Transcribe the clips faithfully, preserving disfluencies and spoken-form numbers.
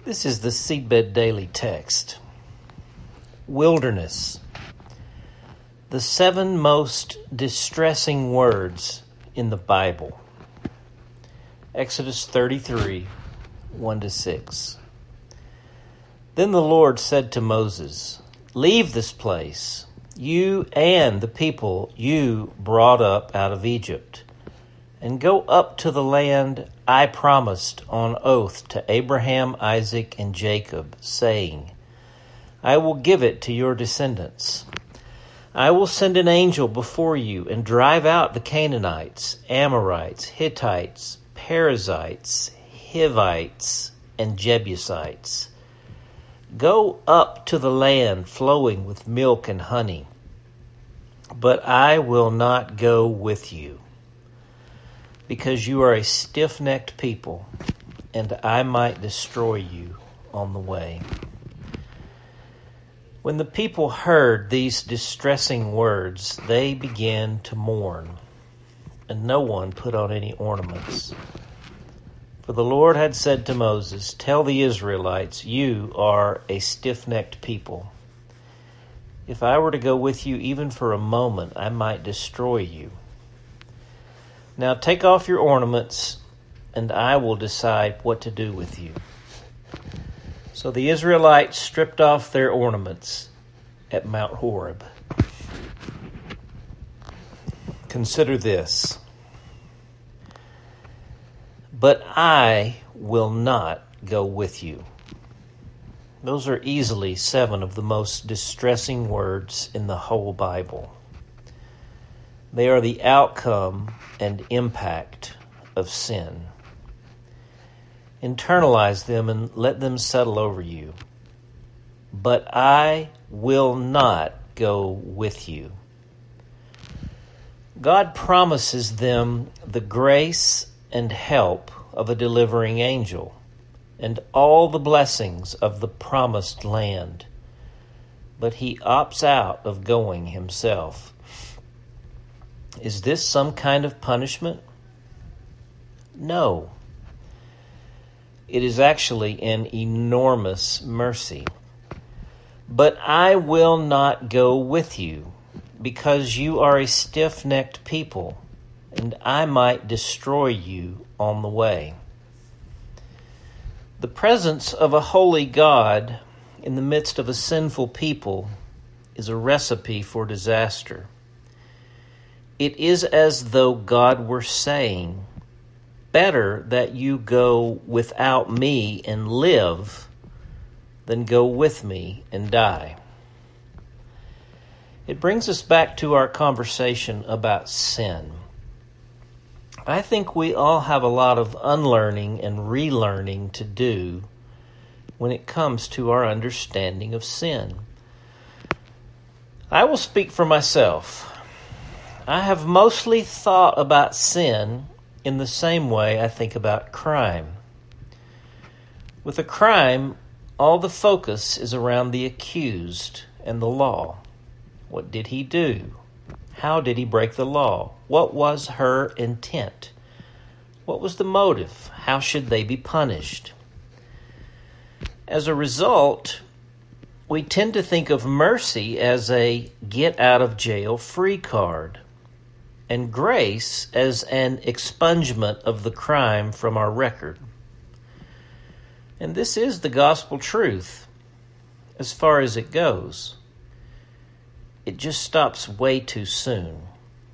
This is the Seedbed Daily Text. Wilderness. The seven most distressing words in the Bible. Exodus thirty-three, one to six. Then the Lord said to Moses, "Leave this place, you and the people you brought up out of Egypt, and go up to the land I promised on oath to Abraham, Isaac, and Jacob, saying, I will give it to your descendants. I will send an angel before you and drive out the Canaanites, Amorites, Hittites, Perizzites, Hivites, and Jebusites. Go up to the land flowing with milk and honey, but I will not go with you, because you are a stiff-necked people, and I might destroy you on the way." When the people heard these distressing words, they began to mourn, and no one put on any ornaments. For the Lord had said to Moses, "Tell the Israelites, you are a stiff-necked people. If I were to go with you even for a moment, I might destroy you. Now take off your ornaments, and I will decide what to do with you." So the Israelites stripped off their ornaments at Mount Horeb. Consider this. But I will not go with you. Those are easily seven of the most distressing words in the whole Bible. They are the outcome and impact of sin. Internalize them and let them settle over you. But I will not go with you. God promises them the grace and help of a delivering angel and all the blessings of the promised land. But he opts out of going himself. Is this some kind of punishment? No. It is actually an enormous mercy. But I will not go with you, because you are a stiff-necked people, and I might destroy you on the way. The presence of a holy God in the midst of a sinful people is a recipe for disaster. It is as though God were saying, "Better that you go without me and live than go with me and die." It brings us back to our conversation about sin. I think we all have a lot of unlearning and relearning to do when it comes to our understanding of sin. I will speak for myself. I have mostly thought about sin in the same way I think about crime. With a crime, all the focus is around the accused and the law. What did he do? How did he break the law? What was her intent? What was the motive? How should they be punished? As a result, we tend to think of mercy as a get-out-of-jail-free card, and grace as an expungement of the crime from our record. And this is the gospel truth, as far as it goes. It just stops way too soon.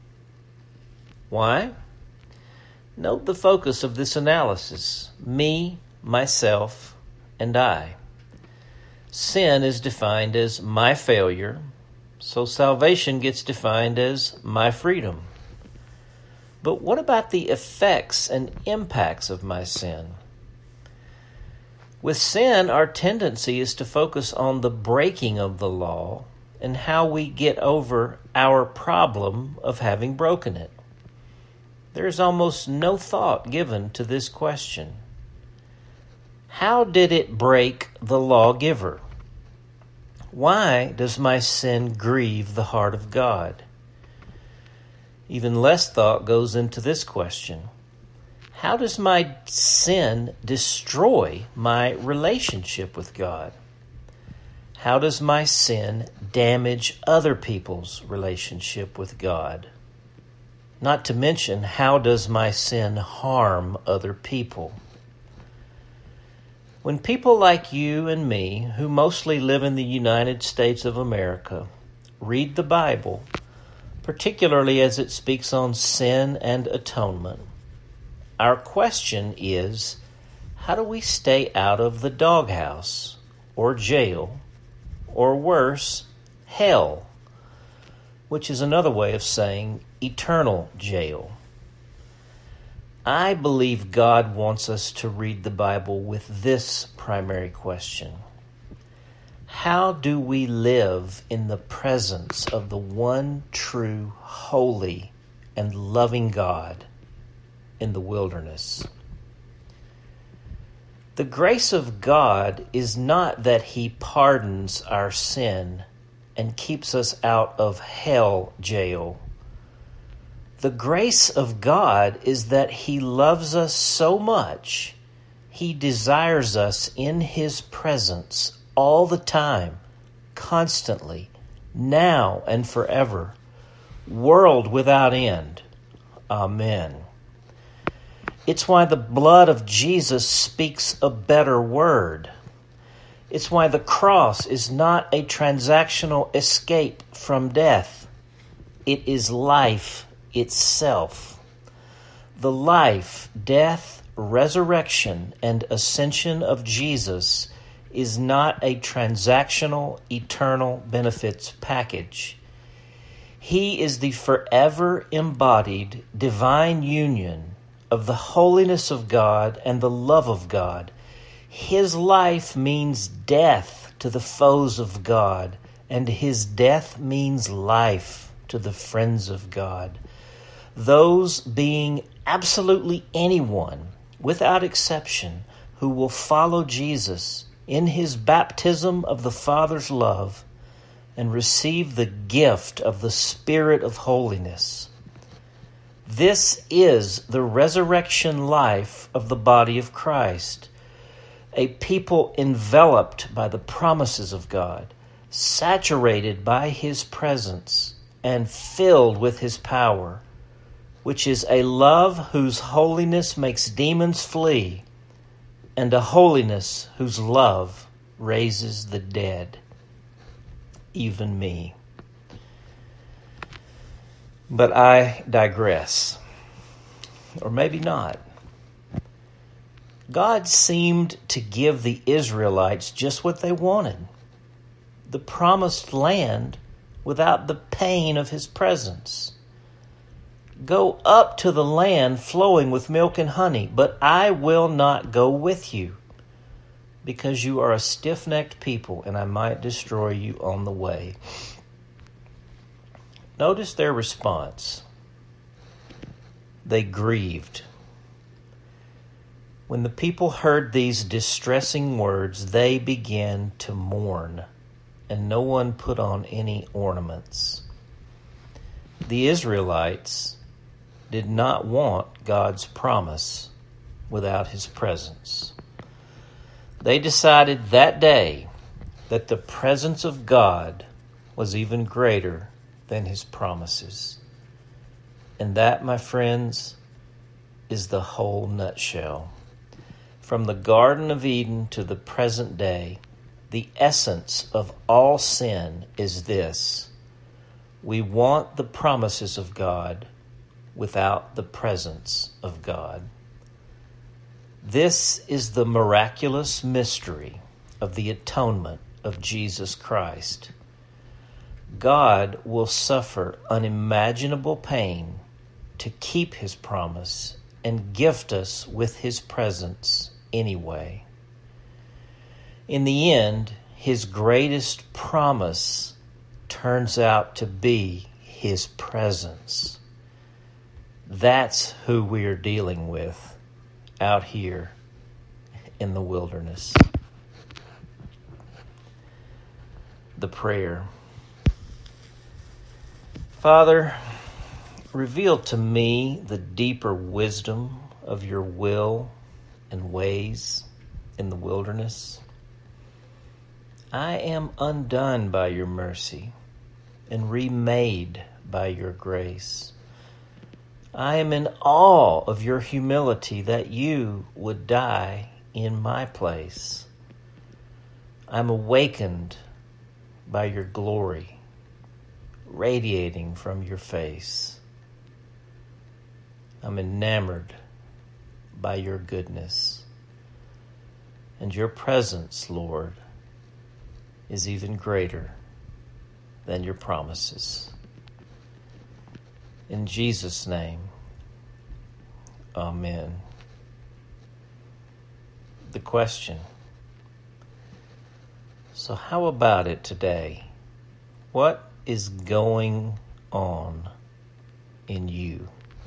Why? Note the focus of this analysis: me, myself, and I. Sin is defined as my failure, so salvation gets defined as my freedom. But what about the effects and impacts of my sin? With sin, our tendency is to focus on the breaking of the law and how we get over our problem of having broken it. There is almost no thought given to this question. How did it break the lawgiver? Why does my sin grieve the heart of God? Even less thought goes into this question. How does my sin destroy my relationship with God? How does my sin damage other people's relationship with God? Not to mention, how does my sin harm other people? When people like you and me, who mostly live in the United States of America, read the Bible, particularly as it speaks on sin and atonement, our question is, how do we stay out of the doghouse or jail, or worse, hell, which is another way of saying eternal jail? I believe God wants us to read the Bible with this primary question. How do we live in the presence of the one true, holy, and loving God in the wilderness? The grace of God is not that He pardons our sin and keeps us out of hell jail. The grace of God is that He loves us so much, He desires us in His presence all the time, constantly, now and forever, world without end. Amen. It's why the blood of Jesus speaks a better word. It's why the cross is not a transactional escape from death. It is life itself. The life, death, resurrection, and ascension of Jesus is not a transactional, eternal benefits package. He is the forever embodied divine union of the holiness of God and the love of God. His life means death to the foes of God, and His death means life to the friends of God. Those being absolutely anyone, without exception, who will follow Jesus in His baptism of the Father's love and receive the gift of the Spirit of holiness. This is the resurrection life of the body of Christ, a people enveloped by the promises of God, saturated by His presence, and filled with His power, which is a love whose holiness makes demons flee, and a holiness whose love raises the dead, even me. But I digress. Or maybe not. God seemed to give the Israelites just what they wanted: the promised land without the pain of His presence. Go up to the land flowing with milk and honey, but I will not go with you, because you are a stiff-necked people, and I might destroy you on the way. Notice their response. They grieved. When the people heard these distressing words, they began to mourn, and no one put on any ornaments. The Israelites did not want God's promise without His presence. They decided that day that the presence of God was even greater than His promises. And that, my friends, is the whole nutshell. From the Garden of Eden to the present day, the essence of all sin is this: we want the promises of God without the presence of God. This is the miraculous mystery of the atonement of Jesus Christ. God will suffer unimaginable pain to keep His promise and gift us with His presence anyway. In the end, His greatest promise turns out to be His presence. That's who we are dealing with out here in the wilderness. The prayer. Father, reveal to me the deeper wisdom of your will and ways in the wilderness. I am undone by your mercy and remade by your grace. I am in awe of your humility that you would die in my place. I'm awakened by your glory, radiating from your face. I'm enamored by your goodness. And your presence, Lord, is even greater than your promises. In Jesus' name, amen. The question: so how about it today? What is going on in you?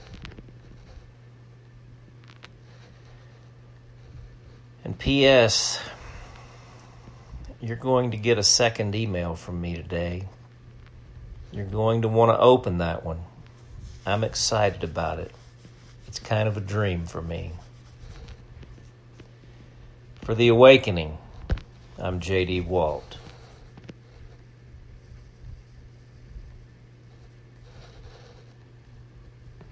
And P S, you're going to get a second email from me today. You're going to want to open that one. I'm excited about it. It's kind of a dream for me. For The Awakening, I'm J D Walt.